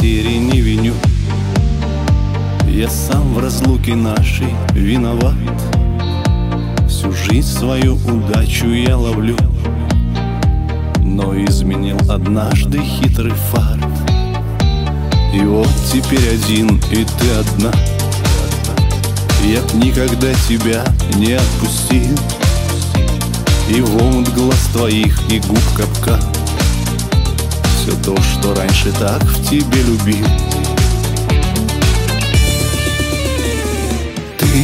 потери не виню. Я сам в разлуке нашей виноват. Всю жизнь свою удачу я ловлю, но изменил однажды хитрый фарт. И вот теперь один, и ты одна. Я б никогда тебя не отпустил, и в омут глаз твоих, и губ капкан. Все то, что раньше так в тебе любил. Ты,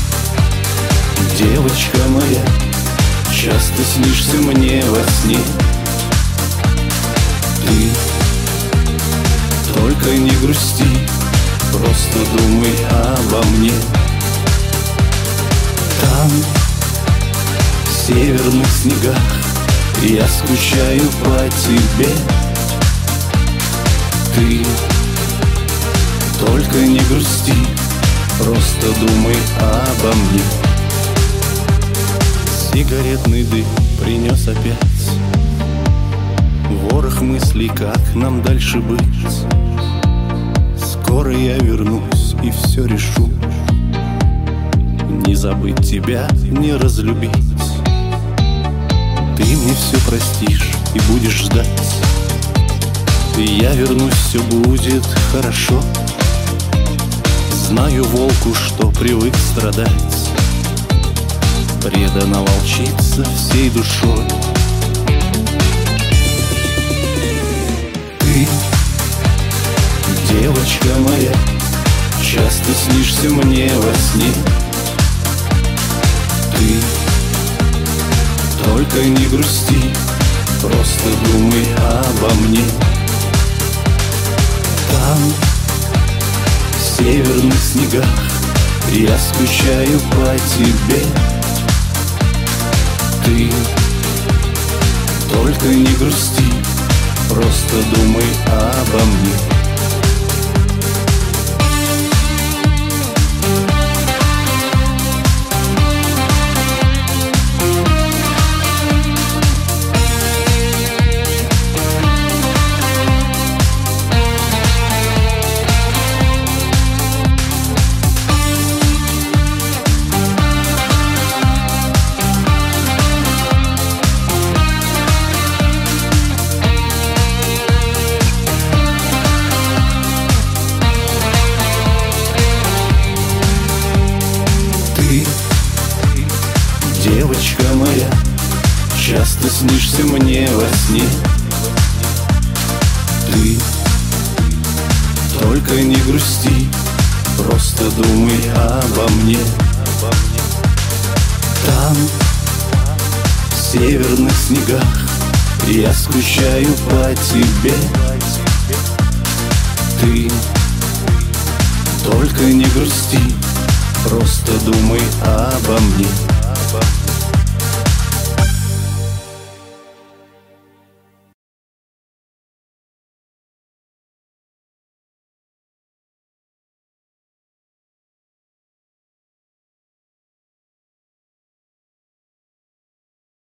девочка моя, часто снишься мне во сне. Ты только не грусти, просто думай обо мне. Там, в северных снегах, я скучаю по тебе. Ты только не грусти, просто думай обо мне. Сигаретный дым принес опять ворох мыслей, как нам дальше быть. Скоро я вернусь и все решу. Не забыть тебя, не разлюбить. Ты мне все простишь и будешь ждать. И я вернусь, все будет хорошо. Знаю волку, что привык страдать, преданно волчица всей душой. Ты, девочка моя, часто снишься мне во сне. Ты только не грусти, просто думай обо мне. Там, в северных снегах, я скучаю по тебе. Ты только не грусти, просто думай обо мне. Девочка моя, часто снишься мне во сне. Ты только не грусти, просто думай обо мне. Там, в северных снегах, я скучаю по тебе. Ты только не грусти, просто думай обо мне.